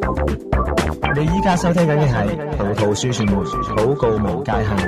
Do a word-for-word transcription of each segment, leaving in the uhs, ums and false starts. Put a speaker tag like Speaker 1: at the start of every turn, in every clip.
Speaker 1: 你依家收聽緊嘅係葡萄樹傳媒禱告無界限。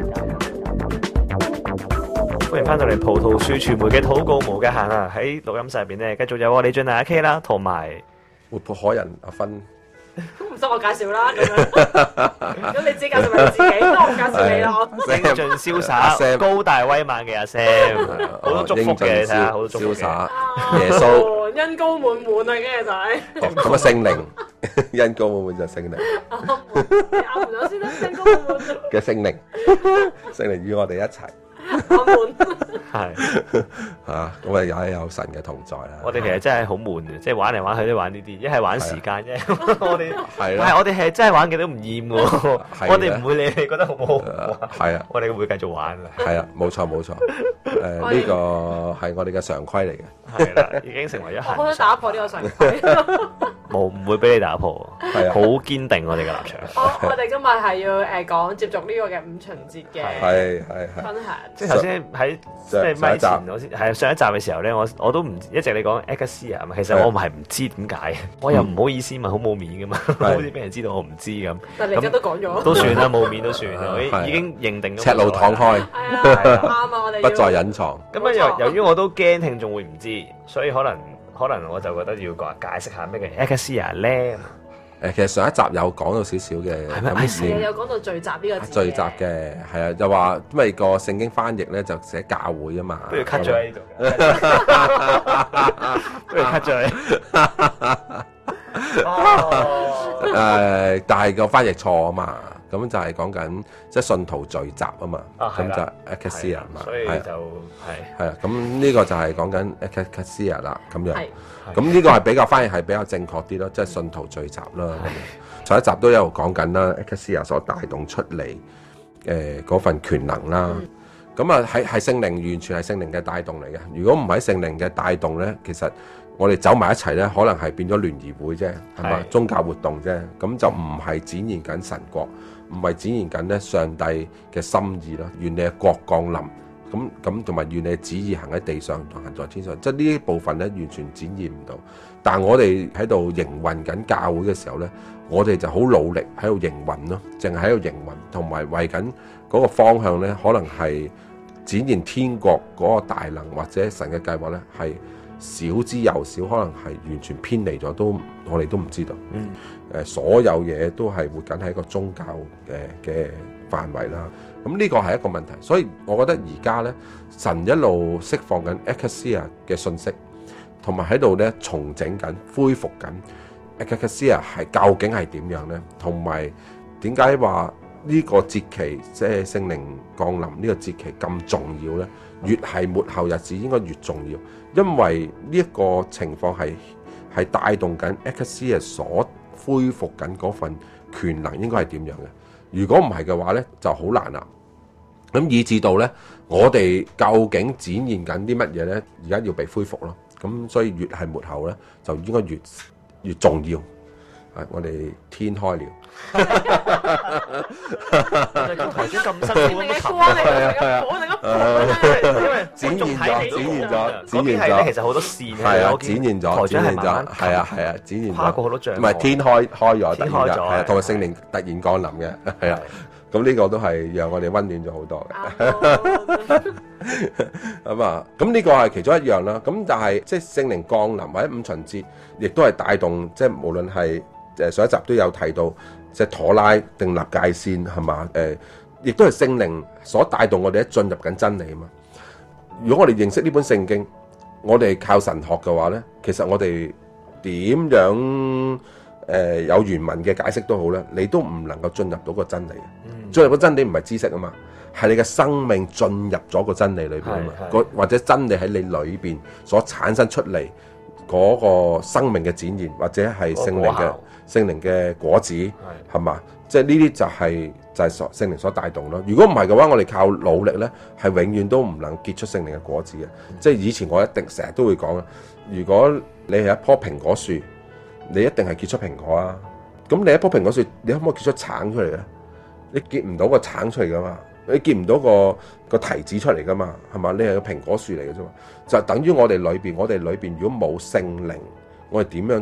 Speaker 2: 歡迎翻到嚟葡萄樹傳媒嘅禱告無界限啊！喺錄音室入邊咧，繼續有我李俊大阿 K 啦，同埋
Speaker 3: 活潑可人阿芬。
Speaker 4: 唔使我介紹啦，咁樣咁你自己介紹咪你自己，都我唔介紹你咯。
Speaker 2: 英俊瀟灑、高大威猛嘅阿 Sam， 好多祝福嘅，你睇下好多祝福嘅。
Speaker 3: 耶穌
Speaker 4: 恩膏滿滿啊，跟住就係
Speaker 3: 咁啊，聖靈恩膏滿滿就聖靈。
Speaker 4: 你啱唔咗先啦，恩膏滿滿
Speaker 3: 嘅聖靈，聖靈與我哋一齊。
Speaker 2: 係
Speaker 3: 嚇，咁啊有有神嘅同在啦。
Speaker 2: 我哋其實真係好悶嘅，即係玩嚟玩去都玩呢啲，一係玩時間啫。我哋
Speaker 3: 係
Speaker 2: 啦，我哋係真係玩嘅都唔厭喎。我哋唔會理你覺得好唔好玩。
Speaker 3: 係啊，
Speaker 2: 我哋會繼續玩嘅。
Speaker 3: 係啊，冇錯冇錯。誒呢個係我哋嘅常規嚟嘅。
Speaker 2: 係啦，已經成為一行。
Speaker 4: 我想打破呢個常規。
Speaker 2: 冇，唔會俾你打破。
Speaker 3: 係啊，
Speaker 2: 好堅定我哋嘅立場。
Speaker 4: 我我哋今日係要誒講接續呢個嘅五旬節嘅
Speaker 3: 係係係
Speaker 4: 分享。
Speaker 2: 即係頭先喺即係咪前我先係上一集嘅時候咧，我我都唔一直你講 Ecclesia 嘛，其實我唔係唔知點解，我又唔好意思問，好冇面噶嘛，好似俾人知道我唔知咁。
Speaker 4: 但係你而家都講咗，
Speaker 2: 都算啦，冇面都算啦，我已經認定咗。
Speaker 3: 赤露敞開，
Speaker 4: 係啊，啱啊，我哋
Speaker 3: 不再隱藏。
Speaker 2: 咁啊，由由於我都驚聽眾會唔知，所以可能可能我就覺得要講解釋下咩嘅 Ecclesia 咧。
Speaker 3: 誒，其實上一集有講到少少嘅，
Speaker 2: 係咩？
Speaker 4: 係啊，有講到聚集呢個字。
Speaker 3: 聚集嘅係啊，就話因為個聖經翻譯咧就寫教會啊嘛，
Speaker 2: 不如 cut 咗喺呢度，不如 cut 咗喺。
Speaker 3: 誒，但係個翻譯錯啊嘛，咁就係講緊即係信徒聚集啊嘛，咁就 Ecclesia 嘛，
Speaker 2: 所以就係
Speaker 3: 係啊，咁呢個就係講緊 Ecclesia 啦，咁樣。咁呢個係比較反而係比較正確啲咯，即係信徒聚集啦。上一集都有講緊啦 Ecclesia 所帶動出嚟誒嗰份權能啦。咁啊係係聖靈，完全係聖靈嘅帶動嚟嘅。如果唔係聖靈嘅帶動咧，其實我哋走埋一齊咧，可能係變咗聯誼會啫，係嘛？宗教活動啫，咁就唔係展現緊神國，唔係展現緊咧上帝嘅心意咯。願你嘅國降臨。咁咁同埋願你旨意行喺地上同行在天上，即係呢一部分咧完全展現唔到。但係我哋喺度營運緊教會嘅時候咧，我哋就好努力喺度營運咯，淨係喺度營運，同埋為緊嗰個方向咧，可能係展現天國嗰個大能或者神嘅計劃咧，係少之又少，可能係完全偏離咗，都我哋都唔知道。嗯，誒所有嘢都係活緊喺一個宗教嘅嘅範圍啦。咁呢個係一個問題，所以我覺得而家咧，神一路釋放緊 Ecclesia 嘅信息，同埋喺度咧重整緊、恢復緊 Ecclesia 係究竟係點樣咧？同埋點解話呢個節期即係聖靈降臨呢個節期咁重要咧？越係末後日子應該越重要，因為呢一個情況係係帶動緊 Ecclesia 所恢復緊嗰份權能應該係點樣嘅？如果唔係嘅話咧，就好難啦。咁以至到咧，我哋究竟展現緊啲乜嘢咧？而家要被恢復咯。咁所以越係末後咧，就應該越越重要。係我哋天開了。
Speaker 2: 頭先咁辛苦咁樣
Speaker 4: 光嚟嘅，我哋個
Speaker 2: 因為
Speaker 3: 展現咗，展現咗，展現
Speaker 2: 咗。
Speaker 3: 咗。
Speaker 2: 其實好多線
Speaker 3: 係啊，展現咗，展現咗。係啊，係啊，展現咗。
Speaker 2: 跨過好多障礙。
Speaker 3: 唔係天開開咗，
Speaker 2: 天開咗，
Speaker 3: 係啊，同埋聖靈突然降臨嘅，係啊。咁呢個都係讓我哋溫暖咗好多嘅。咁啊，咁呢個係其中一樣啦。咁但係即係聖靈降臨或者五旬節，亦都係帶動，即係無論係誒上一集都有提到，即係妥拉定立界線係嘛？誒，亦都係聖靈所帶動我哋一進入緊真理啊嘛。如果我哋認識呢本聖經，我哋靠神學嘅話咧，其實我哋點樣誒、呃、有原文嘅解釋都好咧，你都唔能夠進入到個真理。嗯、進入個真理唔係知識啊嘛，係你嘅生命進入咗個真理裏邊啊嘛，或者真理喺你裏邊所產生出嚟嗰個生命嘅展現，或者係聖靈嘅聖靈嘅果子，係嘛？即係呢啲就係、是、就係、是、聖靈所帶動咯。如果唔係嘅話，我哋靠努力咧，係永遠都唔能結出聖靈嘅果子嘅。嗯、即係以前我一定成日都會講啊，如果你係一棵蘋果樹，你一定係結出蘋果啊。咁你一棵蘋果樹，你可唔可以結出橙出嚟咧？你結唔到個橙出嚟噶嘛？你結唔到個個提子出嚟噶嘛？係嘛？你係個蘋果樹嚟嘅啫嘛。就等於我哋裏邊，我哋裏邊如果冇聖靈，我哋點樣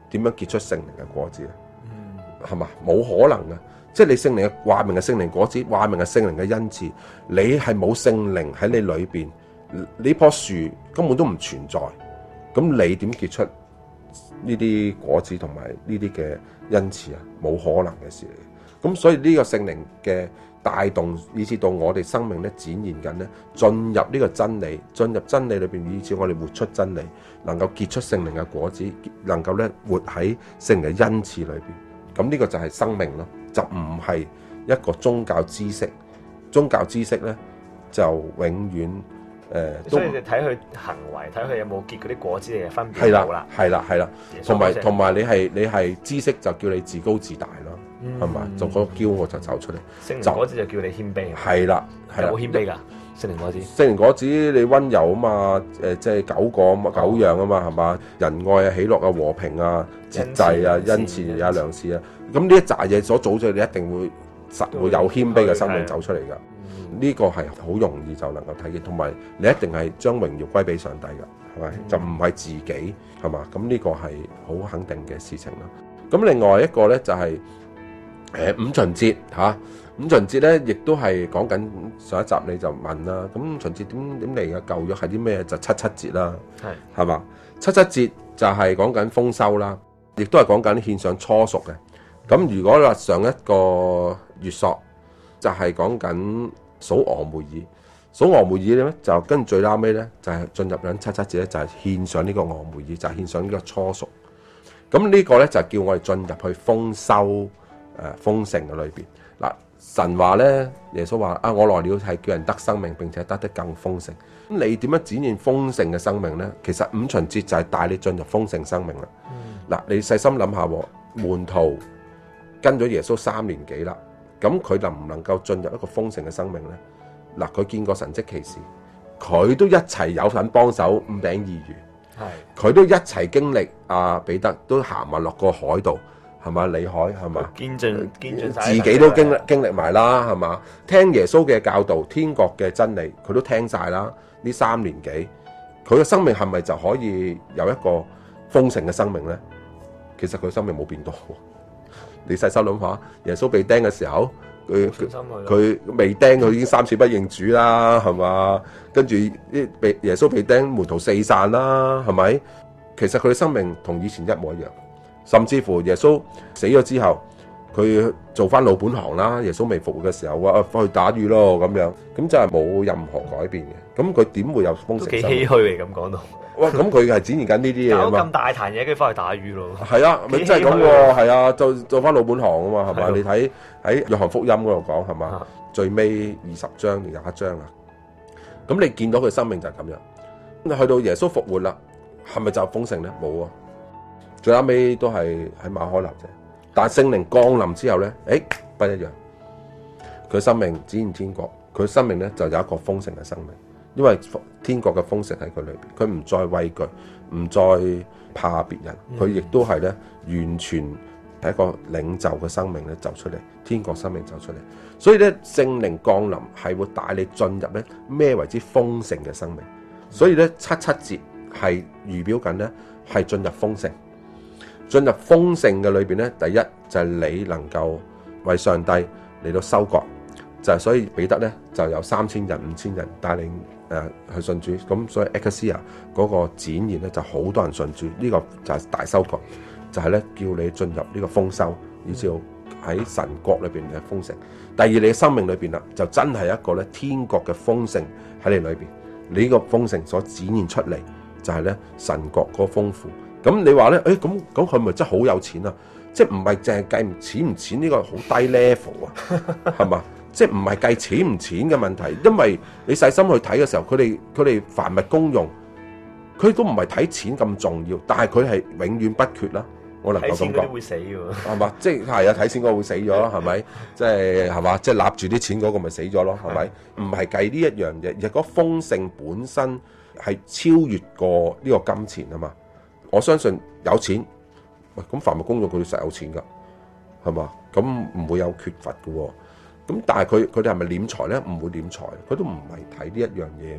Speaker 3: 點樣結出聖靈嘅果子咧？係嘛？冇可能嘅。即係你聖靈嘅話明係聖靈果子，話明係聖靈嘅恩賜，你係冇聖靈喺你裏邊，呢棵樹根本都唔存在。咁你點結出呢啲果子同埋呢啲嘅恩賜啊？冇可能嘅事嚟嘅。咁所以呢個聖靈嘅帶動，以至到我哋生命咧展現緊咧，進入呢個真理，進入真理裏邊，以至我哋活出真理，能夠結出聖靈嘅果子，能夠咧活喺聖靈嘅恩賜裏邊。咁呢個就係生命咯。就唔係一個宗教知識，宗教知識咧就永遠誒、呃、都。
Speaker 2: 所以你睇佢行為，睇佢有冇結嗰啲果子嘅分別
Speaker 3: 係啦，
Speaker 2: 好啦，
Speaker 3: 係啦，係啦。同埋同埋你係你係知識就叫你自高自大咯，係咪、嗯？就嗰個驕傲就走出嚟。
Speaker 2: 聖靈果子就叫你謙卑。係
Speaker 3: 啦，係啦。
Speaker 2: 有冇謙卑㗎？聖靈果子。
Speaker 3: 聖靈果子你溫柔啊嘛，誒即係九個啊嘛，九樣啊嘛，係嘛？仁愛啊、喜樂啊、和平啊、節制啊、恩慈啊、良善啊。咁呢一紮嘢所組出，你一定會實會有謙卑嘅生命走出嚟㗎。呢、嗯、個係好容易就能夠睇見，同埋你一定係將榮耀歸俾上帝㗎，係咪？嗯、就唔係自己，係嘛？咁呢個係好肯定嘅事情啦。咁另外一個咧就係、是、誒、呃、五旬節嚇、啊，五旬節咧亦都係講緊上一集你就問啦。咁五旬節點點嚟嘅？舊約係啲咩？就七七節啦，係係嘛？七七節就係講緊豐收啦，亦都係講緊獻上初熟嘅。咁如果話上一個月朔就係講緊數俄梅爾，數俄梅爾咧就跟住最拉尾咧就係、是、進入緊七七節咧就係、是、獻上呢個俄梅爾，就係、是、獻上呢個初熟。咁呢個咧就叫我哋進入去豐收誒豐盛嘅裏邊。嗱，神話咧，耶穌話啊，我來了係叫人得生命，並且得得更豐盛。咁你點樣展現豐盛嘅生命咧？其實五旬節就係帶你進入豐盛生命啦。嗱、嗯，你細心諗下，門徒跟咗耶穌三年幾啦，咁佢能唔能夠進入一個豐盛嘅生命呢？嗱，佢見過神蹟奇事，佢都一齊有份幫手五餅二魚，係佢都一齊經歷。阿彼得都行埋落個海度，係嘛？裏海係嘛？見盡見盡自己都經歷經歷埋啦，係嘛？聽耶穌嘅教導，天國嘅真理，佢都聽晒啦。呢三年幾，佢嘅生命係咪就可以有一個豐盛嘅生命呢？其實佢生命冇變到。你細心諗下，耶穌被釘嘅時候，佢佢未釘，佢已經三次不認主啦，係嘛？跟住啲被耶穌被釘，門徒四散啦，係咪？其實佢嘅生命同以前一模一樣，甚至乎耶穌死咗之後，佢做翻老本行啦。耶穌未復活嘅時候，話翻去打魚咯咁樣，咁就係冇任何改變嘅。咁佢點會有豐盛？都幾唏噓嚟咁講到。哇！咁佢係展現緊呢啲嘢啊嘛，搞咁大壇嘢，跟住翻去打魚咯。係啊，咪真係咁喎，係啊，做做翻老本行啊嘛，係嘛？你睇喺約翰福音嗰度講係嘛？最尾二十章定廿一章啊。咁你見到佢生命就係咁樣。咁去到耶穌復活啦，係咪就豐盛咧？冇啊，最後尾都係喺馬可樓啫。但係聖靈降臨之後咧，誒不一樣。佢生命展現天國，佢生命咧就有一個豐盛嘅生命。因為天國嘅豐盛喺佢裏邊，佢唔再畏懼，唔再怕別人，佢亦都係咧完全係一個領袖嘅生命咧走出嚟，天國生命走出嚟。所以咧聖靈降臨係會帶你進入咧咩為之豐盛嘅生命。所以咧七七節係預表緊咧係進入豐盛，進入豐盛嘅裏邊咧，第一就係你能夠為上帝嚟到收割，就係所以彼得咧就有三千人、五千人帶領。誒、呃、去信主，咁所以 Ecclesia 嗰個展現咧就好多人信主，呢、這個就係大收割，就係、是、咧叫你進入呢個豐收，以至喺神國裏邊嘅豐盛。第二，你嘅生命裏邊啦，就真係一個咧天國嘅豐盛喺你裏邊，你呢個豐盛所展現出嚟就係咧神國嗰個豐富。咁你話咧，誒咁咁佢咪真係好有錢啊？即係唔係淨係計錢唔錢呢個好低 level 啊？係嘛？即係唔係計錢唔錢嘅問題，因為你細心去睇嘅時候，佢哋佢哋凡物公用，佢都唔係睇錢咁重要，但係佢係永遠不缺啦。我能夠咁講。睇錢嗰啲會死㗎，係嘛？即係係啊，睇錢嗰個會死咗，係咪？即係係嘛？即係揦住啲錢嗰個咪死咗咯，係咪？唔係計呢一樣嘢，而係嗰豐盛本身係超越過呢個金錢啊嘛。我相信有錢，喂咁凡物公用佢哋實有錢㗎，係嘛？咁唔會有缺乏嘅喎。咁但係佢佢哋係咪斂財咧？唔會斂財，佢都唔係睇呢一樣嘢啊嘛。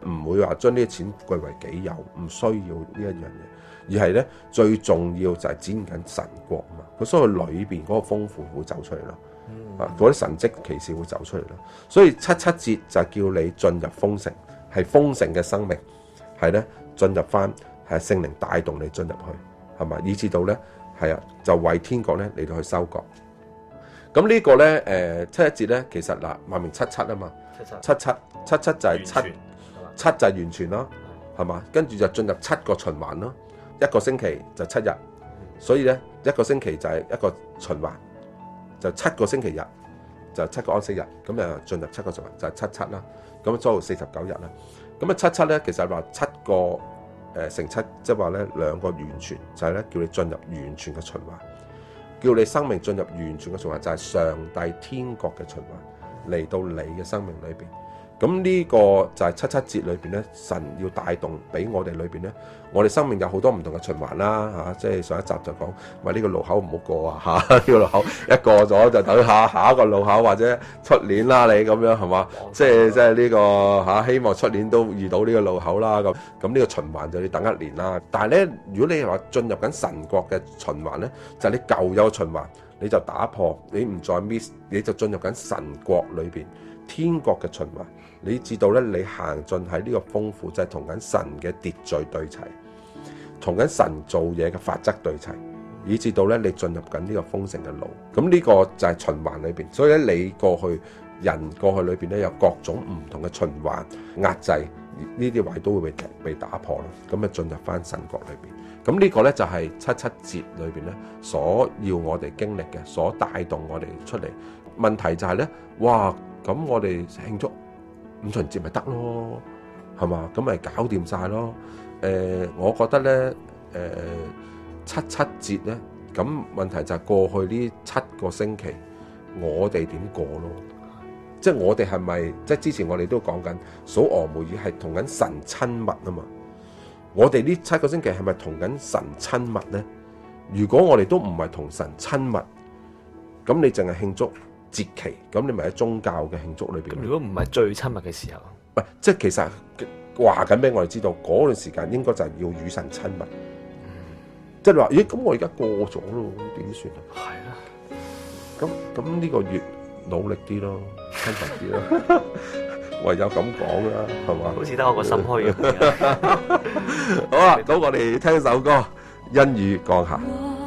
Speaker 3: 唔會話將呢啲錢據為己有，唔需要呢一樣嘢，而係咧最重要就係展緊神國啊嘛。佢所以裏邊嗰個豐富會走出嚟咯，啊嗰啲神蹟奇事會走出嚟咯。所以七七節就係叫你進入豐盛，係豐盛嘅生命，係咧進入翻係聖靈帶動你進入去，係嘛？以至到咧係啊，就為天國咧嚟到去收割。咁呢個咧誒七一節咧，其實嗱話明七七啊嘛，七七七七七就係七七就係完全咯，係嘛？跟住就進入七個循環咯，一個星期就七日，所以咧一個星期就係一個循環，就七個星期日就七個安息日，咁誒進入七個循環就係七七啦，咁多到四十九日啦。咁啊七七咧，其實話七個誒、呃、乘七，即係話咧兩個完全，就係、是、咧叫你進入完全嘅循環，叫你生命進入完全嘅循環，就係、是、上帝天國嘅循環嚟到你嘅生命裏邊。咁呢個就係七七節裏邊咧，神要帶動俾我哋裏邊咧，我哋生命有好多唔同嘅循環啦嚇、啊，即係上一集就講，喂呢個路口唔好過啊嚇，呢、這個路口一過咗就等下下一個路口或者出年啦你咁樣係嘛？即係即係呢個嚇、啊，希望出年都遇到呢個路口啦咁，咁呢個循環就要等一年啦。但係咧，如果你係話進入緊神國嘅循環咧，就係、是、你舊有循環，你就打破，你唔再 miss， 你就進入緊神國裏邊天國嘅循環。你知道咧，你行進喺呢個豐富，就係同緊神嘅秩序對齊，同緊神做嘢嘅法則對齊，以至到咧你進入緊呢個豐盛嘅路。咁呢個就係循環裏邊。所以咧，你過去人過去裏邊咧有各種唔同嘅循環壓制，呢啲位都會被被打破啦。咁啊進入翻神國裏邊。咁呢個咧就係七七節裏邊咧所要我哋經歷嘅，所帶動我哋出嚟。問題就係咧，哇！咁我哋慶祝五旬節咪得咯，係嘛？咁咪搞掂晒咯。誒、呃，我覺得咧，誒、呃、七七節咧，咁問題就係過去呢七個星期，我哋點過咯？即係我哋係咪即係之前我哋都講緊數俄梅爾係同緊神親密啊嘛？我哋呢七個星期係咪同緊神親密咧？如果我哋都唔係同神親密，咁你淨係慶祝節期，咁你咪喺宗教嘅慶祝裏邊。如果
Speaker 2: 唔係最親密嘅時候，
Speaker 3: 唔係即係其實話緊俾我哋知道，嗰段時間應該就係要與神親密。即係話，咦？咁我而家過咗咯，點算啊？
Speaker 2: 係啦。
Speaker 3: 咁咁呢個月努力啲咯，親密啲咯，唯有咁講啦，係嘛？
Speaker 2: 好似得我個心虛咁。
Speaker 3: 好啊，咁我哋聽首歌《恩雨降下》。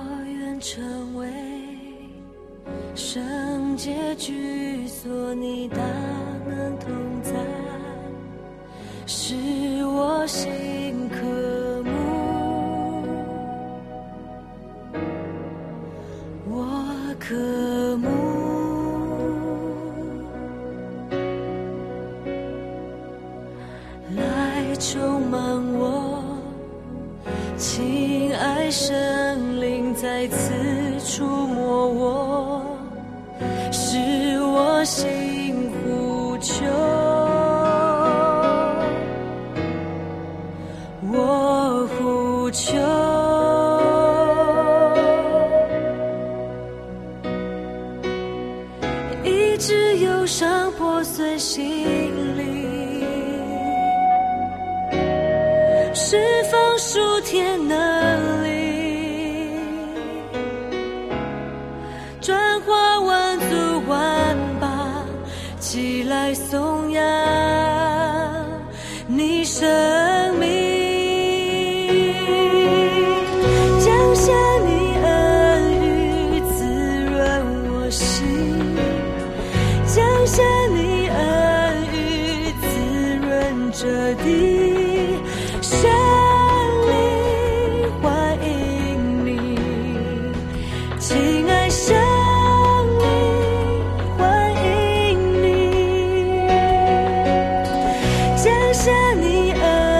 Speaker 5: 聖潔居所，你大能同在，是我心渴慕，我渴慕，來充滿我，親愛聖靈再次觸摸我，是我心呼求，我呼求，醫治憂傷破碎心靈，釋放屬天能力，轉化萬族萬邦，起來頌揚你生命，降下你恩雨滋潤我心，降下你恩雨滋潤這地，聖靈歡迎你，親愛聖降下你恩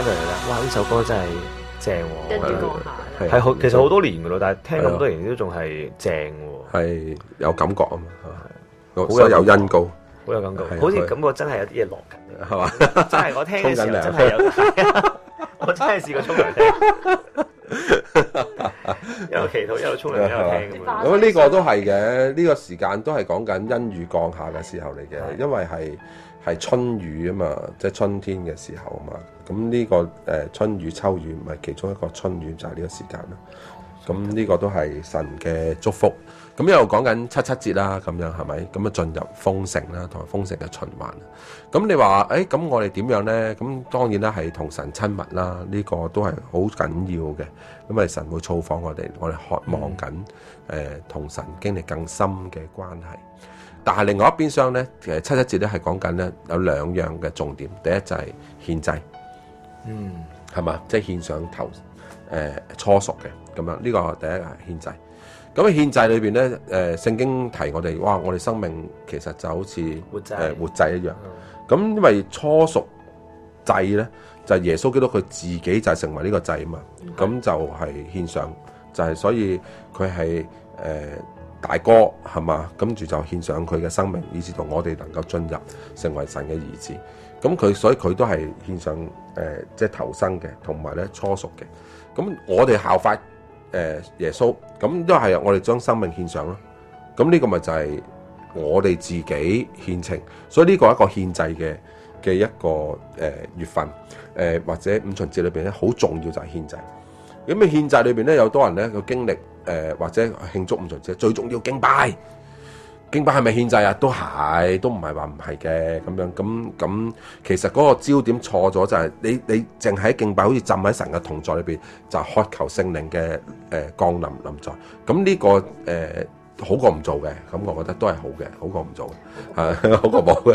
Speaker 2: 翻上嚟啦，哇！呢首歌真係正喎，
Speaker 4: 一於講下，
Speaker 2: 係好其實好多年噶咯，但係聽咁多年都仲係正喎，
Speaker 3: 係有感覺啊嘛，
Speaker 2: 好
Speaker 3: 所以有恩膏，
Speaker 2: 好有感覺，好似感覺真係有啲嘢落緊，
Speaker 3: 係嘛？
Speaker 2: 真係我聽嘅時候真係有，我真係試過沖涼聽。一路祈禱一路沖涼一路聽咁樣，
Speaker 3: 咁呢個都係嘅，呢個時間都係講緊恩雨降下嘅時候嚟嘅，因為係係春雨啊嘛，即係春天嘅時候啊嘛。咁呢個誒春雨秋雨唔係其中一個春雨就係呢個時間啦。咁呢個都係神嘅祝福。咁一路講緊七七節啦，咁樣係咪？咁啊進入豐盛啦，同埋豐盛嘅循環。咁你話誒，咁我哋點樣咧？咁當然啦，係同神親密啦，呢個都係好緊要嘅。咁啊，神會造訪我哋，我哋渴望緊誒同神經歷更深嘅關係。但係另外一邊廂咧，其實七七節咧係講緊咧有兩樣嘅重點。第一就係獻祭，嗯，係嘛，即係獻上頭誒、呃、初熟嘅咁樣。呢、這個第一係獻祭。咁喺獻祭裏邊咧，誒、呃、聖經提我哋，哇！我哋生命其實就好似誒活祭、呃、活祭一樣。咁、嗯、因為初熟祭咧，就係、是、耶穌基督佢自己就係成為呢個祭啊嘛。咁、嗯、就係獻上，就係、是、所以佢係誒大哥係嘛，跟住就獻上佢嘅生命，以至到我哋能夠進入成為神嘅兒子。咁佢所以佢都係獻上誒、呃、即係頭生嘅，同埋咧初熟嘅。咁我哋效法。誒耶穌咁都係我哋將生命獻上咯，咁呢個咪就係我哋自己獻情，所以呢個係一個獻祭嘅嘅一個誒、呃、月份誒、呃、或者五旬節裏邊咧好重要就係獻祭。咁啊獻祭裏邊咧有多人咧佢經歷誒、呃、或者慶祝五旬節最重要敬拜，敬拜係咪獻祭啊？都係，都唔係話唔係嘅咁樣咁咁。其實嗰個焦點錯咗就係、是、你你淨係敬拜，好似浸喺神嘅同在裏邊，就是、渴求聖靈嘅誒降臨臨在。咁呢、這個誒、呃、好過唔做嘅，咁我覺得都係好嘅，好過唔做嘅，係好過冇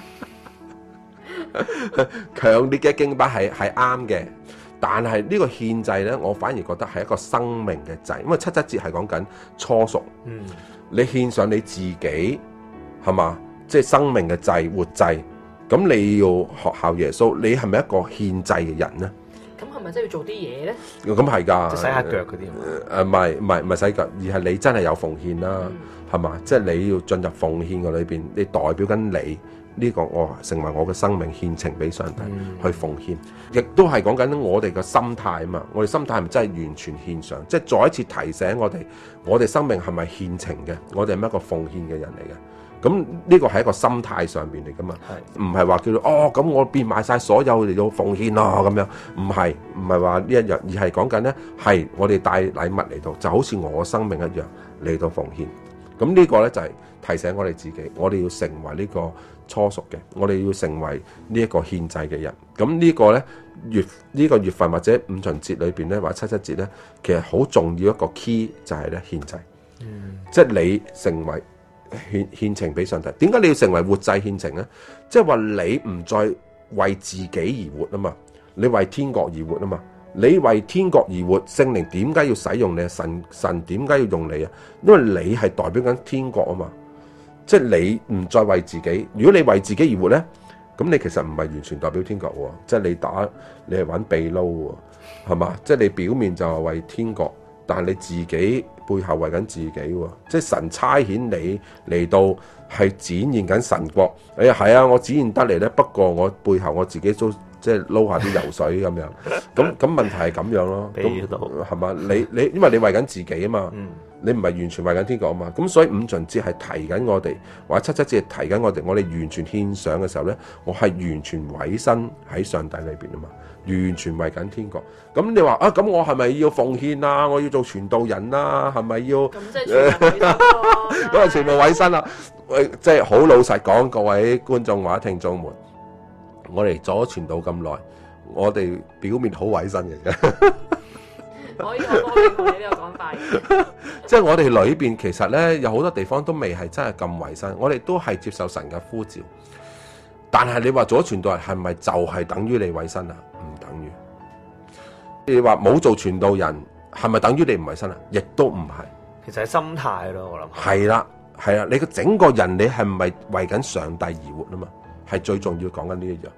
Speaker 3: 嘅。強烈嘅敬拜係係啱嘅，但係呢個獻祭咧，我反而覺得係一個生命嘅祭，因為七七節係講緊初熟。嗯。你獻上你自己係嘛，即係生命嘅祭活祭，咁你要學效耶穌，你係咪一個獻祭嘅人咧？
Speaker 4: 咁係咪真係要做啲嘢咧？
Speaker 3: 咁係㗎，
Speaker 2: 即係洗下腳嗰啲。誒
Speaker 3: 唔係唔係唔係洗腳，而係你真係有奉獻啦，係嘛、嗯？即係你要進入奉獻嘅裏邊，你代表緊你。呢、這個我成為我嘅生命獻情俾上帝、嗯、去奉獻，亦都係講緊我哋嘅心態啊嘛！我哋心態係咪真係完全獻上？即係再一次提醒我哋，我哋生命係咪獻情嘅？我哋係咪一個奉獻嘅人嚟嘅？咁呢個係一個心態上邊嚟噶嘛？唔係話叫做哦咁我變賣晒所有嚟到奉獻咯咁樣，唔係唔係話呢一樣，而係講緊咧係我哋帶禮物嚟到，就好似我生命一樣嚟到奉獻。咁呢個咧就係提醒我哋自己，我哋要成為呢個初熟嘅，我哋要成為呢一個獻祭嘅人。咁呢個咧月呢、這個月份或者五旬節裏邊咧，或者七七節咧，其實好重要一個 key 就係咧獻祭，嗯、即係你成為獻獻情俾上帝。點解你要成為活祭獻情咧？即係話你唔再為自己而活啊嘛，你為天國而活啊嘛。你為天國而活，聖靈點解要使用你？神神點解要用你啊？因為你係代表緊天國啊嘛，即係你唔再為自己。如果你為自己而活咧，咁你其實唔係完全代表天國喎，即係你打你係揾秘撈喎，係嘛？即係你表面就係為天國，但係你自己背後為緊自己喎。即係神差遣你嚟到係展現緊神國。哎呀，係啊，我展現得嚟咧，不過我背後我自己都。即係撈下啲油水咁樣，咁咁問題係咁樣咯，咁係嘛？你你因為你為緊自己啊嘛，嗯、你唔係完全為緊天國啊嘛，咁所以五旬節係提緊我哋，或者七七節係提緊我哋，我哋完全獻上嘅時候咧，我係完全委身喺上帝裏邊啊嘛，完全為緊天國。咁你話啊，咁我係咪要奉獻啊？我要做傳道人啊？係咪要？咁即係全部委身咯，咁啊全部委身啦。喂，即係好老實講，各位觀眾或者聽眾們。我哋做咗傳道咁耐，我哋表面好委身嘅啫。
Speaker 4: 可以我幫你同你呢個講法。
Speaker 3: 即係我哋裏邊其實咧有好多地方都未係真係咁委身，我哋都係接受神嘅呼召。但係你話做咗傳道人係咪就係等於你委身啊？唔等於。你話冇做傳道人係咪等於你唔委身啊？亦都唔係。
Speaker 2: 其實係心態咯，我諗。
Speaker 3: 係啦，係啦，你個整個人你係唔係為緊上帝而活啊嘛？係最重要講緊呢一樣，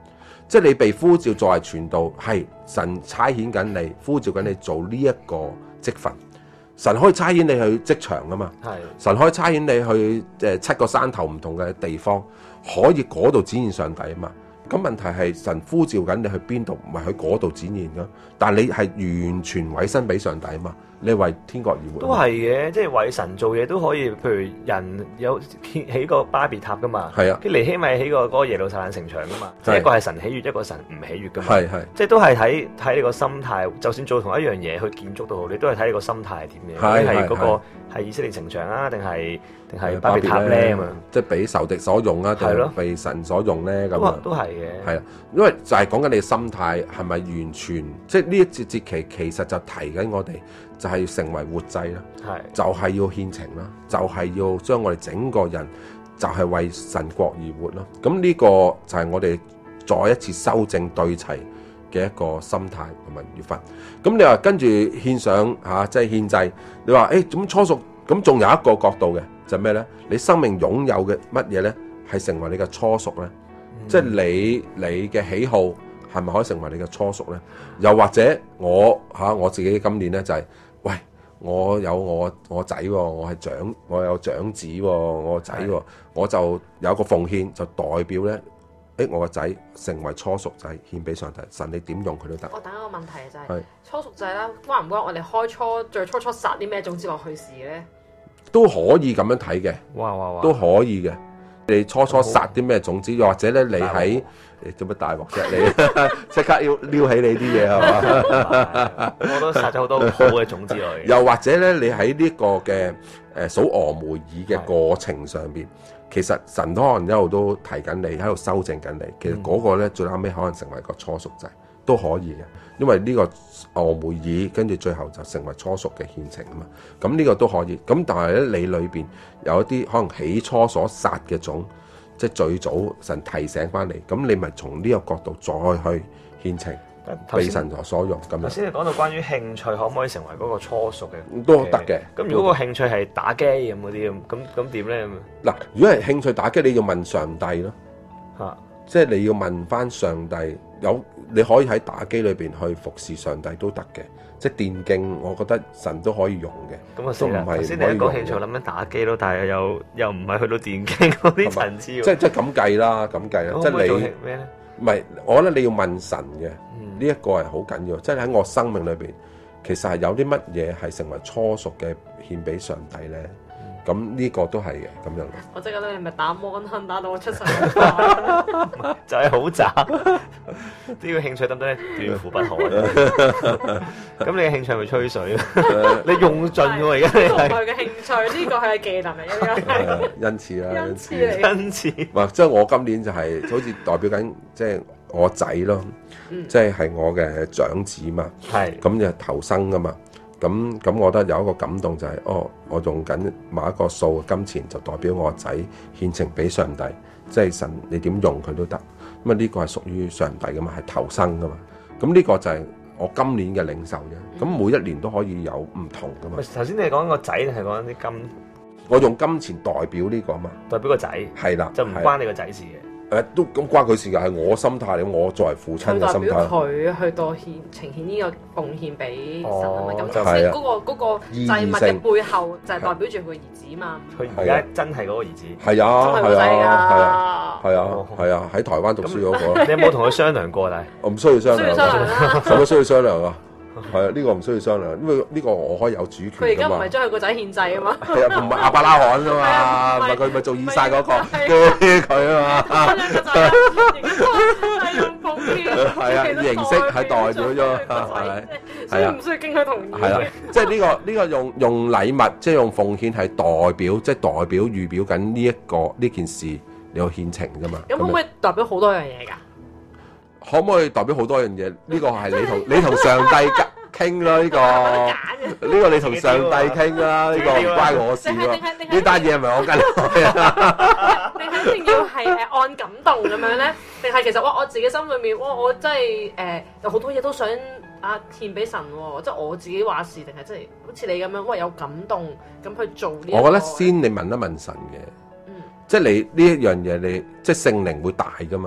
Speaker 3: 即係你被呼召作為傳道，係神差遣緊你，呼召緊你做呢一個職份。神可以差遣你去職場啊嘛，神可以差遣你去誒七個山頭唔同嘅地方，可以嗰度展現上帝啊嘛。咁問題係神呼召緊你去邊度，唔係去嗰度展現噶。但係你係完全委身俾上帝啊嘛，你係為天國而活。
Speaker 2: 都係嘅，即係為神做嘢都可以。譬如人有起個巴別塔噶嘛，係啊，跟尼希米起個嗰個耶路撒冷城牆噶嘛，即係一個係神喜悅，一個神唔喜悅噶嘛。係係，即係都係睇睇你個心態。就算做同一樣嘢去建築都好，你都係睇你個心態係點嘅。你係嗰個係以色列城牆啊，定係定係巴別塔咧咁啊？即係俾仇敵所用啊，定係被神所用咧咁啊？都係嘅。係啊，因為就係講緊你嘅心態係咪完全，即係呢一節節期其實就提緊我哋就係要成為活祭啦，係就係要獻情啦，就係要將我哋整個人就係為神國而活咯。咁呢個就係我哋再一次修正對齊嘅一個心態同埋月份。咁你話跟住獻上嚇，即係獻祭。你話誒咁初熟，咁仲有一個角度嘅就係咩咧？你生命擁有嘅乜嘢咧，係成為你嘅初熟咧？嗯、即係你你嘅喜好係咪可以成為你嘅初熟咧？又或者我嚇、啊、我自己今年咧就係、是，喂，我有我我仔喎，我係長我有長子喎，我個仔喎，我就有一個奉獻，就代表咧。誒，我個仔成為初熟仔，獻俾上帝，神你點用佢都得。我等一個問題就係、是、初熟仔啦，關唔關我哋開初最初初撒啲咩種子落去事咧？都可以咁樣睇嘅，哇哇哇，都可以嘅。你初初撒啲咩種子，又或者咧你喺你做乜大鑊啫？你即刻要撩起你啲嘢係嘛？我都撒咗好多好嘅種子落去。又或者咧，你喺呢個嘅誒數俄梅爾嘅過程上邊。其實神都可能一路都提緊你，喺度修正緊你。其實嗰個咧最後尾可能成為個初熟仔都可以嘅，因為呢個俄梅爾跟住最後就成為初熟嘅獻情啊嘛。咁呢個都可以。咁但係咧你裏邊有一啲可能起初所撒嘅種，即係最早神提醒翻你，咁你咪從呢個角度再去獻情，被神所用咁樣。頭先你講到關於興趣可唔可以成為嗰個初熟嘅，都得嘅。咁如果個興趣係打機咁嗰啲咁，咁咁點咧？嗱，如果係興趣打機，你要問上帝咯，嚇、啊，即係你要問翻上帝。有你可以喺打機裏邊去服侍上帝都得嘅，即係電競，我覺得神都可以用嘅。咁啊，都唔係。頭先你一講興趣，諗緊打機咯，但係又又唔係去到電競嗰啲層次。即係即係咁計啦，咁計啦，即係你咩咧？唔係，我覺得你要問神嘅，呢、嗯、一個係好緊要。即係喺我生命裏邊，其實係有啲乜嘢係成為初熟嘅獻俾上帝咧？咁、嗯、呢個都係嘅，咁樣。我即係覺得你係咪打摩根亨打到我出神入化？就係好渣。呢個興趣得唔得咧？斷乎不可。咁你嘅興趣係咪吹水啊？你用盡喎而家。呢個係嘅興趣，呢個係技能嚟嘅。恩賜啦，恩賜嚟。恩賜。唔即係我今年就係、是、好似代表緊，即、就、係、是、我仔咯，即係係我嘅長子嘛。係。咁就投生噶嘛。咁咁，我覺得有一個感動就係、是，哦，我用緊某一個數金錢，就代表我仔獻情俾上帝，即係神你點用佢都得。咁啊，呢個係屬於上帝噶嘛，係投生噶嘛。咁呢個就係我今年嘅領受啫。咁每一年都可以有唔同噶嘛。頭先你講個仔定係講啲金？我用金錢代表呢個嘛，代表個仔。係啦，就唔關你個仔事嘅。誒都咁關佢事㗎，係我心態嚟，我作為父親嘅心態。佢去到獻呈獻呢個奉獻俾神啊嘛，咁即係嗰個嗰個祭物嘅背後就係代表住佢個兒子嘛。佢而家真係嗰個兒子。係啊，真係個仔㗎。係啊，係啊，係啊，喺台灣讀書嗰個。你有冇同佢商量過？但係我唔需要商量。需要商量啦。使乜需要商量啊？係啊，呢個唔需要商量，因為呢個我可以有主權。佢而家唔係將佢個仔獻祭啊嘛。係啊，唔係亞伯拉罕啊嘛，唔係佢咪做以撒嗰個鋸佢啊嘛。將個仔係用奉獻。係啊，形式係代表咗，係係啊，唔需要經佢同意。係啦，即係呢個呢個用用禮物，即係用奉獻係代表，即係代表預表緊呢一個呢件事你有獻情啫嘛。咁可唔可以代表好多樣嘢㗎？可唔可以代表好多樣嘢？呢個係你同你同上帝傾啦，呢個呢個你同上帝傾啦，呢個唔關我事喎。呢單嘢係咪我跟落啊？你肯定要係誒按感動咁樣咧，定係其實我我自己心裏面，哇！我真係誒有好多嘢都想啊獻俾神喎，即係我自己話事，定係即係好似你咁樣，哇！有感動咁去做呢？我覺得先你問一問神嘅，嗯，即係你呢一樣嘢，你即係聖靈會大噶嘛。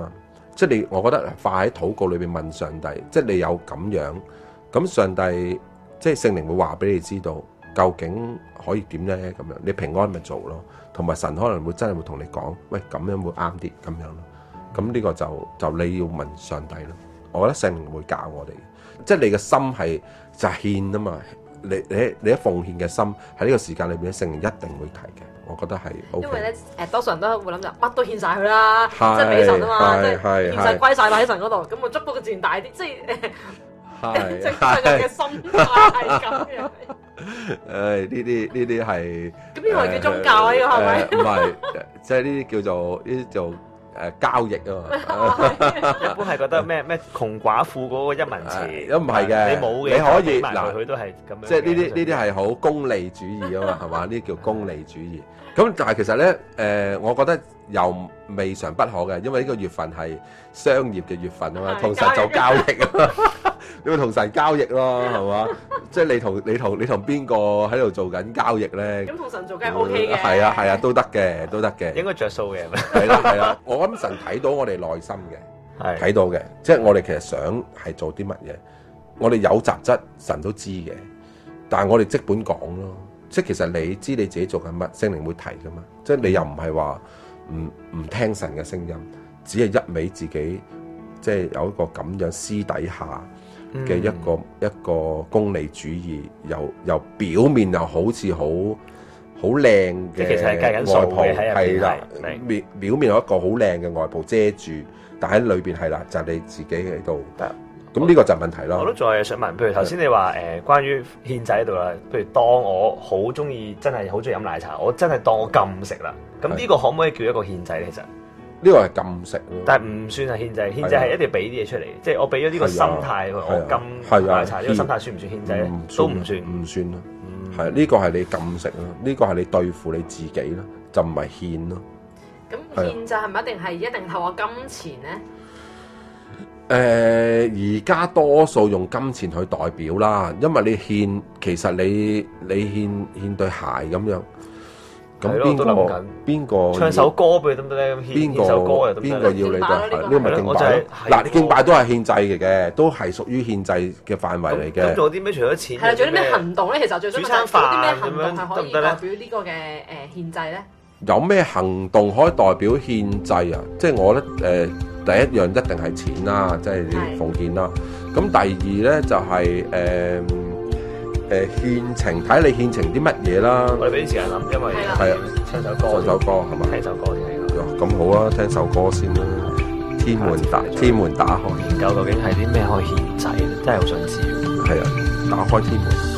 Speaker 3: 即係你，我覺得化喺禱告裏邊問上帝，即係你有咁樣，咁上帝即係聖靈會話俾你知道，究竟可以點咧？咁樣你平安咪做咯，同埋神可能會真係會同你講，喂，咁樣會啱啲咁樣咯。咁呢個就就你要問上帝咯。我覺得聖靈會教我哋，即係你嘅心係就係獻啊嘛。你你你一奉獻嘅心喺呢個時間裏邊咧，聖靈一定會提嘅。我覺得係 OK。
Speaker 4: 因為咧誒，多數人都會諗就乜都獻晒佢啦，即係俾神啊嘛，即係獻晒歸晒喺神嗰度，咁我祝福嘅自然大啲，即係誒正常人嘅心態係咁樣。
Speaker 3: 誒呢啲呢啲係
Speaker 4: 咁呢個係叫宗教啊？呢個係咪？
Speaker 3: 唔係，即係呢啲叫做呢啲做。誒交易啊嘛，
Speaker 2: 一般係覺得咩咩窮寡婦嗰個一文錢，
Speaker 3: 都唔係嘅，
Speaker 2: 你冇嘅，
Speaker 3: 你可以
Speaker 2: 嗱，佢都係咁樣。
Speaker 3: 即係呢啲呢啲係好功利主義啊嘛，係嘛？呢啲叫功利主義。咁但係其實咧，誒、呃，我覺得又未嘗不可嘅，因為呢個月份係商業嘅月份啊嘛，同神做交易啊嘛，你會同神交易咯，係嘛？即係你同你同你同邊個喺度做緊交易咧？
Speaker 4: 咁同神做梗係 O K 嘅。
Speaker 3: 係啊係啊，都得嘅，都得嘅。
Speaker 2: 應該着數嘅。
Speaker 3: 係啦係啦，我諗神睇到我哋內心嘅，睇到嘅，即係我哋其實想係做啲乜嘢，我哋有雜質，神都知嘅，但係我哋即本講咯。即係其實你知你自己做緊乜，聖靈會提噶嘛。即係你又唔係話唔唔聽神嘅聲音，只係一味自己，即係有一個咁樣私底下嘅一個、嗯、一個功利主義，又又表面又好似好好靚嘅外袍，係啦，表表面有一個好靚嘅外袍遮住，但喺裏邊係啦，就係、是、你自己喺度。咁呢個就係問題咯。我
Speaker 2: 都再想問，譬如頭先你話誒、呃、關於獻祭喺度啦，譬如當我好中意，真係好中意飲奶茶，我真係當我禁食啦。咁呢個可唔可以叫一個獻祭咧？其實
Speaker 3: 呢個係禁食咯，
Speaker 2: 但係唔算係獻祭。獻祭係一定要俾啲嘢出嚟，即係我俾咗呢個心態，我禁奶茶呢個心態算唔算獻祭咧？都唔算，唔算咯。係呢、嗯這個係你禁食咯，呢、這個係你對付你自己咯，就唔係獻咯。
Speaker 4: 咁獻祭係咪一定係一定透過金錢咧？
Speaker 3: 誒而家多數用金錢去代表啦，因為你獻其實你你獻獻對鞋咁樣，咁邊個邊個
Speaker 2: 唱首歌俾佢得唔得咧？
Speaker 3: 邊個
Speaker 2: 首歌又得唔得？
Speaker 3: 邊個要你對？呢個咪敬拜咯。嗱，你敬拜都係獻祭嘅嘅，都係屬於獻祭嘅範圍嚟嘅。
Speaker 2: 咁做啲咩？除咗錢，
Speaker 4: 係啦，做啲咩行動咧？其實最想問係做啲咩行動係可以代表呢個嘅誒獻祭咧？
Speaker 3: 有咩行動可以代表獻祭啊？即係我覺得誒。第一樣一定係錢啦，即係你奉獻啦。咁第二咧就係誒誒獻情，睇你獻情啲乜嘢啦。
Speaker 2: 我哋俾啲時間諗，因為
Speaker 3: 係啊，
Speaker 2: 唱首歌，
Speaker 3: 唱首歌係嘛？
Speaker 2: 聽首歌先。
Speaker 3: 咁好啊，聽首歌先啦。天門打天門打開，
Speaker 2: 研究究竟係啲咩可以獻祭咧？真係好想知。
Speaker 3: 係啊，打開天門。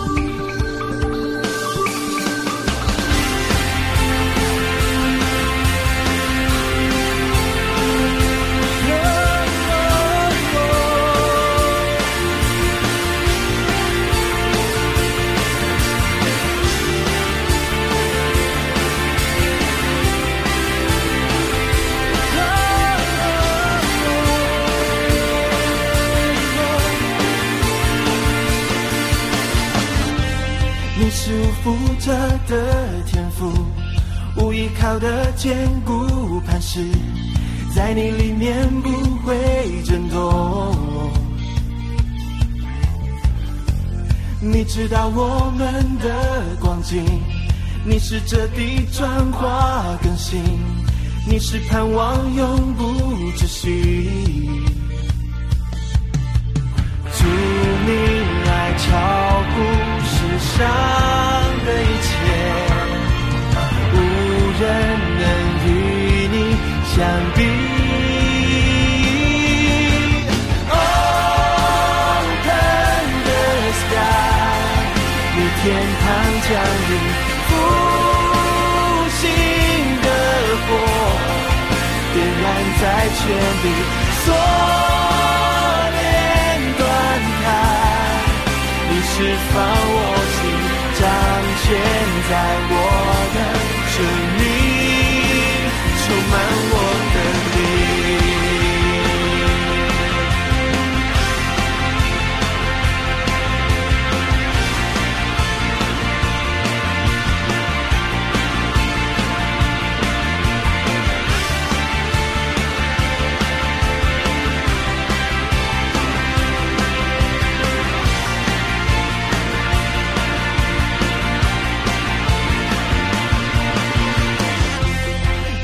Speaker 6: 扶着的天赋，无依靠的坚固磐石，在你里面不会震动。你知道我们的光景，你是这地转化更新，你是盼望永不止息。主你来超乎世上的一切，无人能与你相比。Open the sky， 你天堂降临，复兴的火点燃在全地，锁链断开，你释放我心，掌权在我的生命，充满我的灵。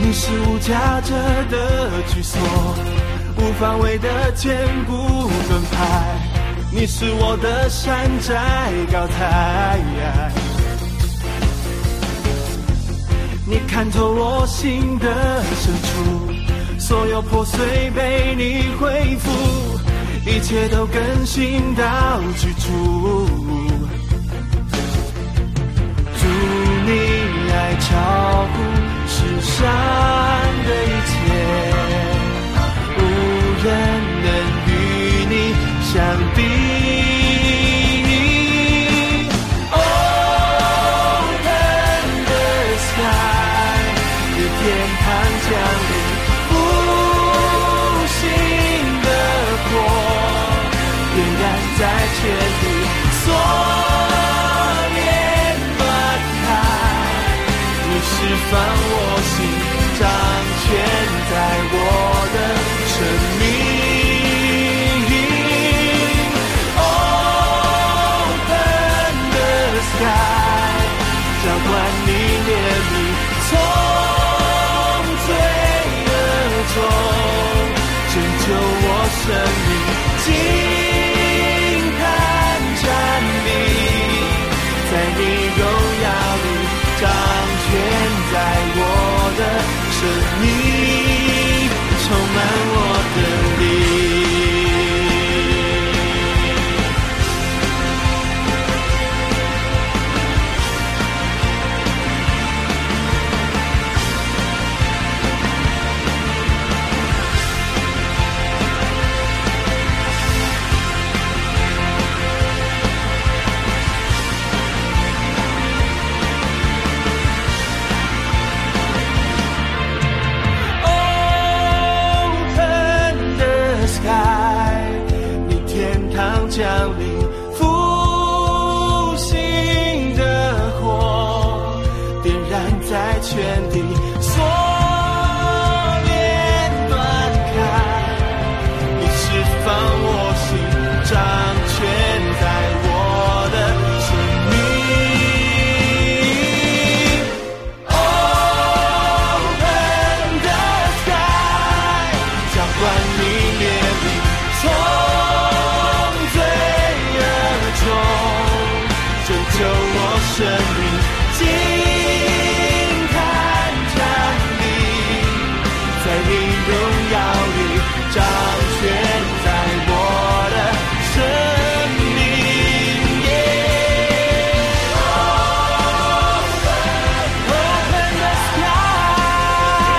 Speaker 6: 你是无价值的居所，无方位的坚固盾牌，你是我的山寨高台。你看透我心的深处，所有破碎被你恢复，一切都更新到居住。祝你爱超乎世上的一切，无人能与你相比。降临复兴的火，点燃在全地，锁链断开，你释放我心，掌权在我的生命。Open the sky， 浇灌你怜悯，从拯救我生命，惊叹站立在你荣耀里，掌权在我的生命，充满我的力。降临复兴的火，点燃在全地，锁链断开，你释放我心，掌权在我的生命。Open the sky， 浇灌你怜悯，从拯救我生命，惊叹站立在你荣耀里，掌权在我的生命。Yeah. Open the sky，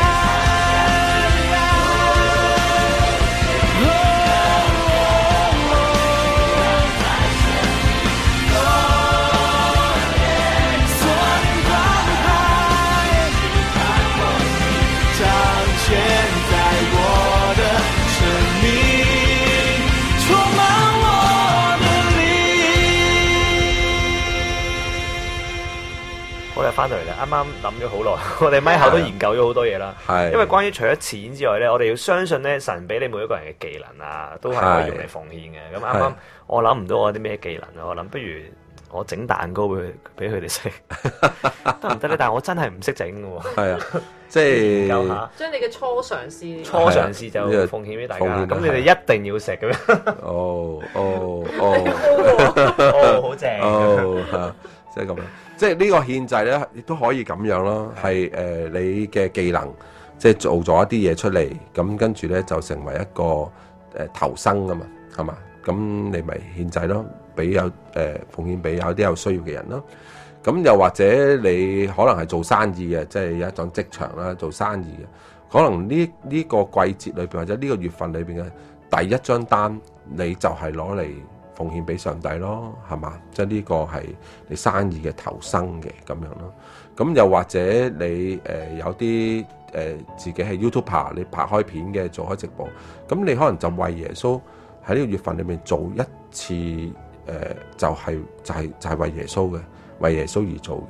Speaker 2: 我哋翻到嚟咧，啱啱諗咗好耐，我哋咪後都研究咗好多嘢啦。係，因為關於除咗錢之外咧，我哋要相信咧，神俾你每一個人嘅技能啊，都係可以用嚟奉獻嘅。咁啱啱我諗唔到我啲咩技能啊，我諗不如我整蛋糕俾俾佢哋食，得唔得咧？但係我真係唔識整嘅喎。係啊，即係研究下，
Speaker 4: 將你嘅初嘗試，
Speaker 2: 初嘗試就奉獻俾大家。咁你哋一定要食嘅咩？
Speaker 3: 哦哦哦，
Speaker 2: 哦，好正。
Speaker 3: 哦，嚇，即係咁樣。即係呢個獻祭咧，亦都可以咁樣咯。係誒、呃，你嘅技能，即係做咗一啲嘢出嚟，咁跟住咧就成為一個誒、呃、投生啊嘛，係嘛？咁你咪獻祭咯，俾有誒、呃、奉獻俾有啲有需要嘅人咯。咁又或者你可能係做生意嘅，即係有一種職場啦，做生意嘅，可能呢呢、這個季節裏邊或者呢個月份裏邊嘅第一張單，你就係攞嚟奉獻俾上帝咯，係嘛？即係呢個係你生意嘅投生嘅咁樣咯。咁又或者你誒、呃、有啲誒、呃、自己係 YouTuber， 你拍開片嘅，做開直播，咁你可能就為耶穌喺呢個月份裏面做一次誒、呃，就係、是、就係、是、就係、是、為耶穌嘅，為耶穌而做嘅。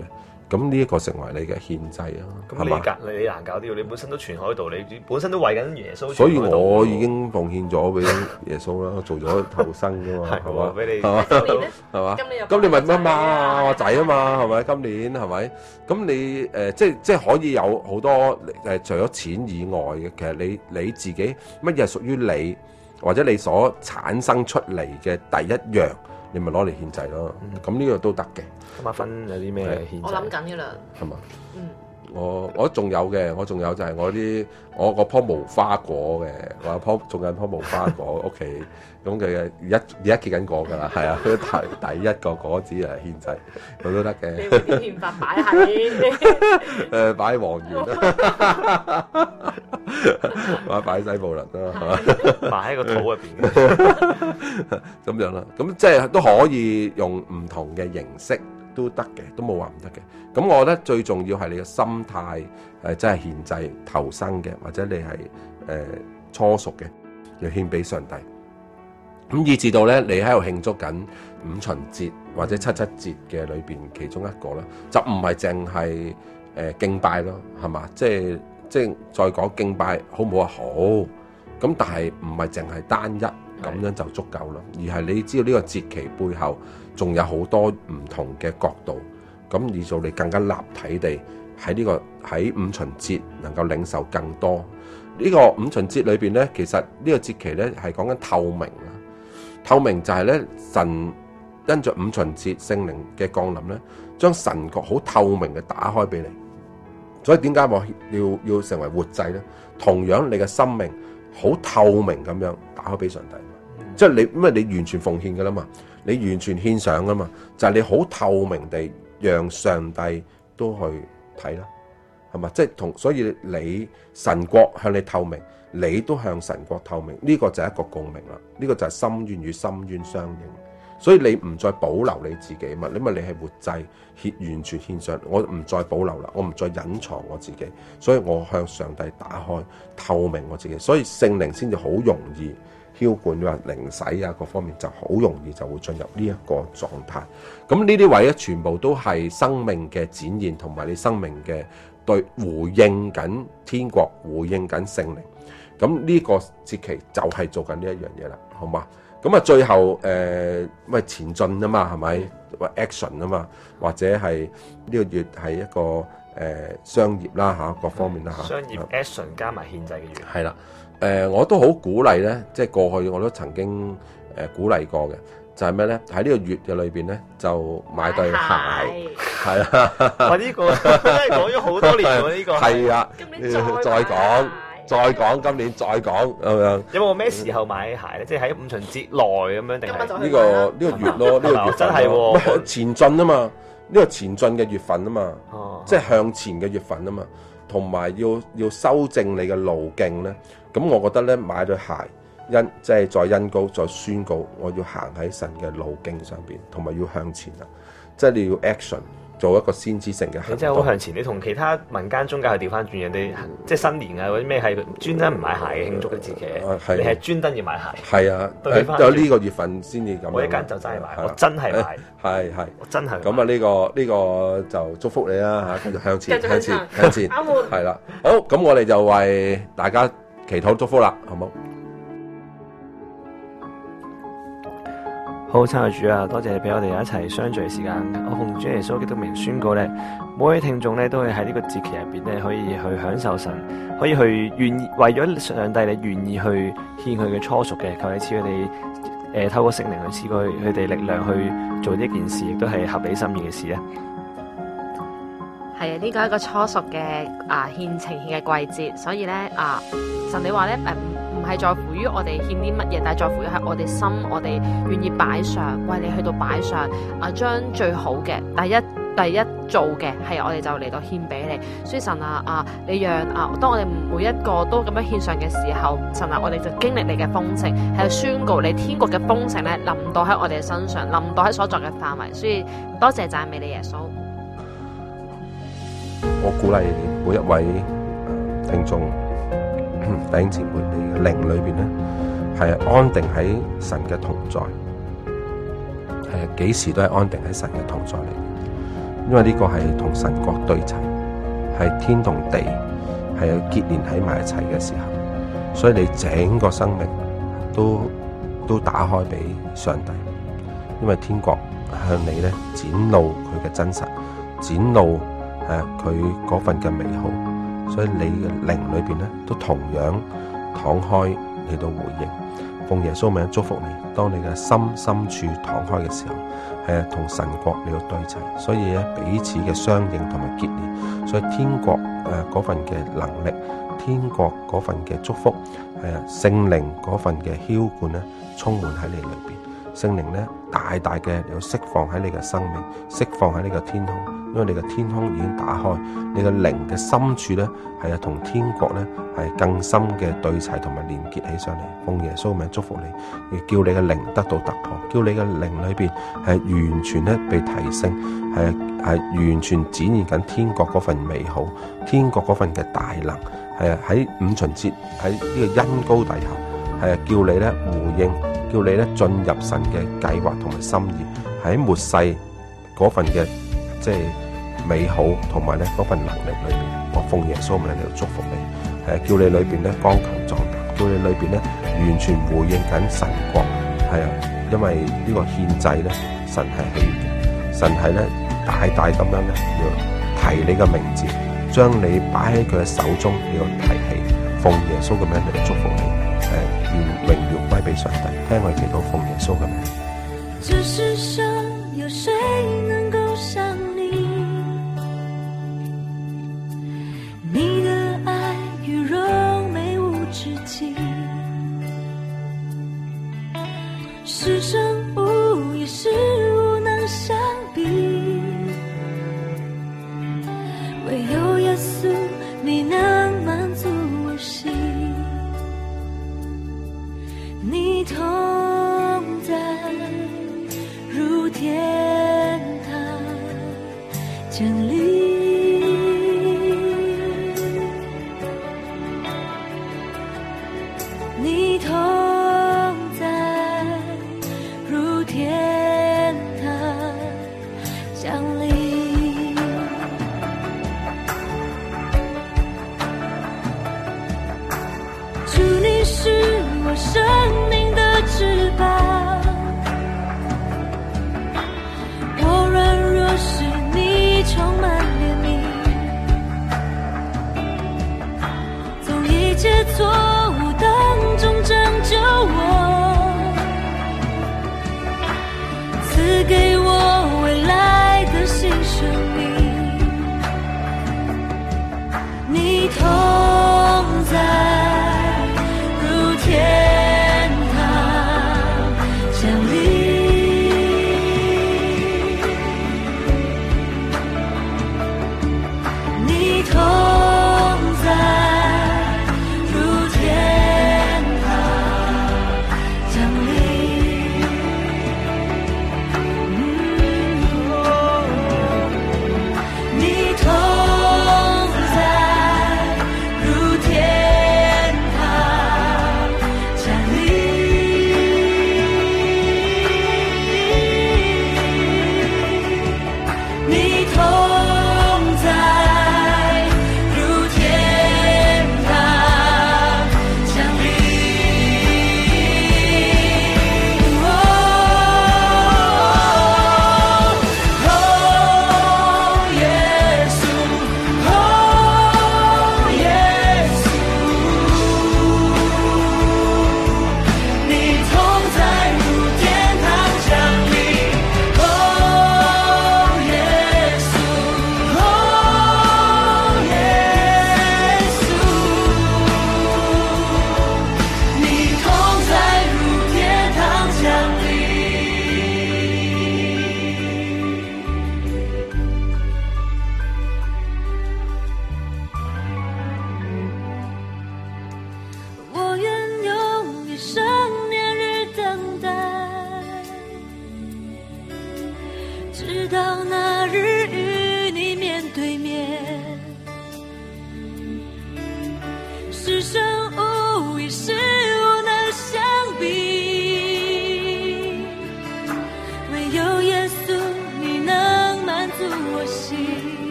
Speaker 3: 咁呢一個成為你嘅獻祭啊。
Speaker 2: 咁你隔你難搞啲，你本身都存喺度，你本身都為緊耶穌。
Speaker 3: 所以我已經奉獻咗俾耶穌啦，做咗頭生噶嘛，係嘛？
Speaker 2: 俾你
Speaker 3: 係嘛？
Speaker 4: 今年咧，
Speaker 3: 係嘛？
Speaker 4: 今年
Speaker 3: 今年咪乜嘛？我仔啊嘛，係咪？今年係咪？咁你誒、呃，即係即係可以有好多誒、呃，除咗錢以外嘅，其實你你自己乜嘢係屬於你，或者你所產生出嚟嘅第一樣，你咪攞嚟獻祭咯。咁呢、嗯、個都得嘅。咁
Speaker 2: 阿芬有啲咩獻祭？
Speaker 4: 我諗緊噶啦。係嘛？嗯。
Speaker 3: 我我仲有嘅，我仲有就係我啲我嗰棵無花果嘅，我有棵種緊棵無花果屋企，咁佢而家而家結緊果㗎啦，係啊，佢第第一個果子嚟獻祭，佢都得嘅。
Speaker 4: 你會點獻法擺喺？
Speaker 3: 誒擺喺黃園啦，或者擺喺西布倫啦，係嘛？
Speaker 2: 擺喺個肚入邊，
Speaker 3: 咁樣啦，咁即係都可以用唔同嘅形式。都得嘅，都冇話唔得嘅。咁我覺得最重要係你嘅心態，誒，真係獻祭投生嘅，或者你係誒、呃、初熟嘅，要獻俾上帝。咁以至到咧，你喺度慶祝緊五旬節或者七七節嘅裏邊其中一個啦，就唔係淨係誒敬拜咯，係嘛？即係即係再講敬拜好唔好啊？好。咁但係唔係淨係單一咁樣就足夠啦，而係你知道呢個節期背後仲有好多唔同嘅角度，咁以做你更加立體地喺呢、這個喺五旬節能夠領受更多。呢、這個五旬節裏邊咧，其實呢個節期咧係講緊透明啊，透明就係咧神因着五旬節聖靈嘅降臨咧，將神國好透明嘅打開俾你。所以點解我要要成為活祭咧？同樣你嘅生命好透明咁樣打開俾上帝，嗯、即係你因為你完全奉獻噶啦嘛，你完全獻上噶嘛，就係、是、你好透明地讓上帝都去睇啦，係嘛？即係同所以你神國向你透明，你都向神國透明，呢、這個就係一個共鳴啦，呢、這個就係深淵與深淵相應。所以你唔再保留你自己嘛，因為你係活祭，獻完全獻上，我唔再保留啦，我唔再隱藏我自己，所以我向上帝打開透明我自己，所以聖靈先至好容易澆灌，你話靈洗啊各方面就好容易就會進入呢一個狀態。咁呢啲位咧全部都係生命嘅展現，同埋你生命嘅對回應緊天國，回應緊聖靈。咁呢個節期就係做緊呢一樣嘢啦，好嘛？咁啊，最後誒，喂、呃、前進啊嘛，係咪？或 action 啊嘛，或者係呢個月係一個誒、呃、商業啦嚇，各方面啦嚇。
Speaker 2: 商業 action 加埋獻祭嘅月。係
Speaker 3: 啦，誒、呃、我都好鼓勵咧，即係過去我都曾經誒、呃、鼓勵過嘅，就係咩咧？喺呢個月嘅裏邊咧，就買對鞋，係啦。
Speaker 2: 哇！呢、呢個真係講咗好多年喎，呢、呢個
Speaker 3: 係啊，再講。再講今年再講咁樣，
Speaker 2: 有冇咩時候買鞋咧？即係喺五旬節內咁樣定係
Speaker 3: 呢個呢個月咯？呢個月
Speaker 2: 真係喎，
Speaker 3: 前進啊嘛！呢個前進嘅月份啊嘛，即係向前嘅月份啊嘛，同埋要要修正你嘅路徑咧。咁我覺得咧，買對鞋因即係再恩膏再宣告，我要行喺神嘅路徑上邊，同埋要向前啊！即係你要 action。做一個先知性嘅行動，
Speaker 2: 你真係好向前。你同其他民間宗教係調翻轉，人哋即係新年啊，或者咩係專登唔買鞋嘅慶祝嘅節期，你係專登要買鞋。
Speaker 3: 係啊，有呢個月份先至咁。
Speaker 2: 我一間就真係買，我真係買。
Speaker 3: 係係，
Speaker 2: 我真係。
Speaker 3: 咁啊，呢個呢個就祝福你啦嚇，繼續向前向前向前。係啦，好，咁我哋就為大家祈禱祝福啦，好冇？
Speaker 2: 好，親愛主啊，多謝你俾我哋一齊相聚嘅時間。我奉主耶穌基督名宣告咧，每位聽眾咧都係喺呢個節期入邊咧，可以去享受神，可以去願意為咗上帝，你願意去獻佢嘅初熟嘅，求你賜佢哋誒透過聖靈去賜過佢哋力量去做呢件事，亦都係合理心意嘅事咧。
Speaker 4: 係啊，呢個係一個初熟嘅啊獻呈獻嘅季節，所以咧啊神你話咧誒唔係在乎於我哋獻啲乜嘢，但係在乎於係我哋心，我哋願意擺上，為你去到擺上啊，將最好嘅第一第一做嘅係我哋就嚟到獻俾你。所以神啊啊，你讓啊，當我哋每一個都咁樣獻上嘅時候，神啊，我哋就經歷你嘅豐盛，係宣告你天國嘅豐盛咧臨到喺我哋嘅身上，臨到喺所作嘅範圍。所以多謝讚美你耶穌。
Speaker 3: 我鼓勵每一位聽眾弟兄姊妹，你嘅靈裏邊咧係安定喺神嘅同在，係幾時都係安定喺神嘅同在裏邊。 因為呢個係同神國對齊，係天同地係結連喺埋一齊嘅時候，所以你整個生命都都打開俾上帝，因為天國向你咧展露佢嘅真實，展露誒佢嗰份嘅美好，所以你嘅靈裏邊咧都同樣敞開嚟到回應。奉耶穌名祝福你，當你嘅心深處敞開嘅時候，係同神國嚟到對齊，所以咧彼此嘅相應同埋結連，所以天國誒嗰份嘅能力，天國嗰份嘅祝福，係聖靈嗰份嘅澆灌咧充滿喺你裏邊。聖靈咧大大嘅有釋放喺你嘅生命，釋放喺你嘅天空，因為你嘅天空已經打開，你嘅靈嘅深處咧係啊同天國咧係更深嘅對齊同埋連結起上嚟。奉耶穌名祝福你，亦叫你嘅靈得到突破，叫你嘅靈裏邊係完全咧被提升，係係完全展現緊天國嗰份美好，天國嗰份嘅大能，係啊喺五旬節喺呢個恩膏底下，係啊叫你咧回應。叫你咧進入神嘅計劃同埋心意，喺末世嗰份嘅即係美好同埋咧嗰份能力裏邊，我奉耶穌名嚟到祝福你，係叫你裏邊咧剛強壯膽，叫你裏邊咧完全回應緊神國，係啊，因為呢個獻祭咧，神係喜悅嘅，神係咧大大咁樣咧要提你嘅名字，將你擺喺佢嘅手中，你要提起，奉耶穌嘅名嚟到祝福你。誒，願榮耀歸俾上帝，聽我祈禱，奉耶穌嘅名。
Speaker 5: 這世上有誰能夠像你？你的愛與榮美無止境，是生無也是無能相比，唯有耶穌你能滿足我心。你同在如天堂降臨，你同在如天堂降臨，主你是我生命的翅膀，我軟弱時你充滿憐憫，從一切錯誤當中拯救我，賜給我未來的新生命，你同在天堂降臨，你同在如天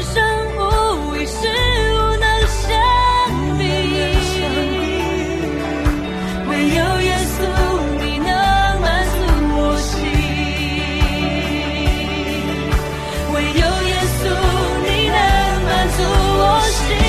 Speaker 5: 生无意识无能相比，唯有耶稣你能满足我心，唯有耶稣你能满足我心。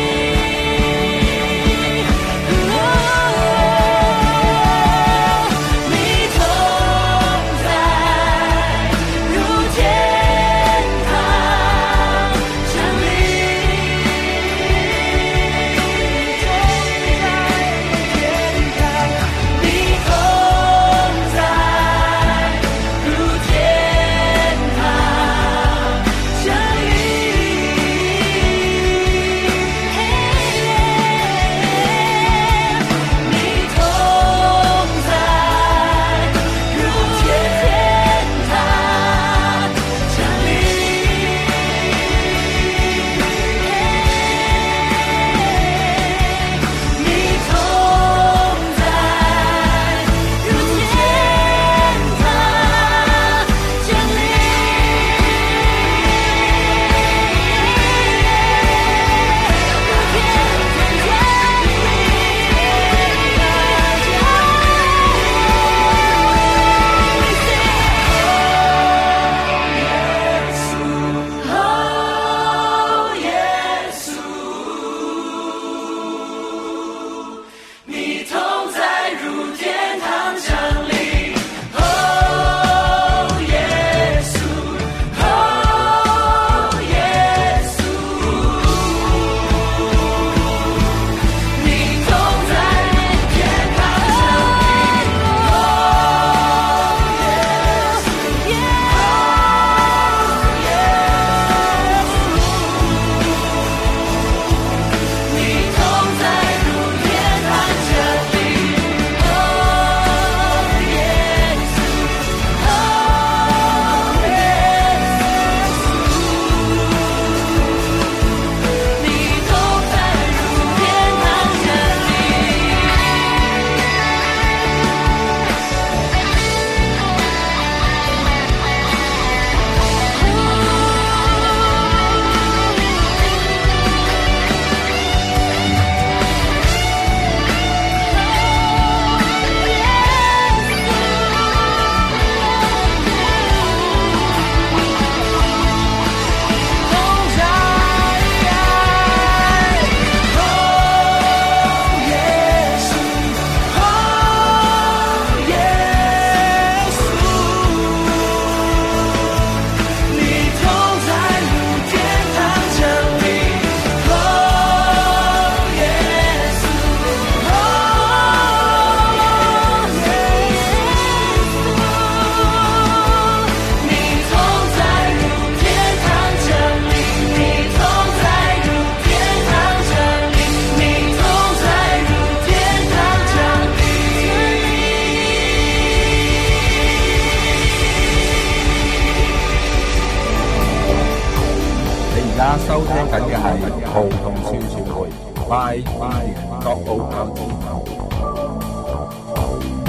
Speaker 3: 收聽緊嘅係葡萄樹傳媒 ，by by 國澳教。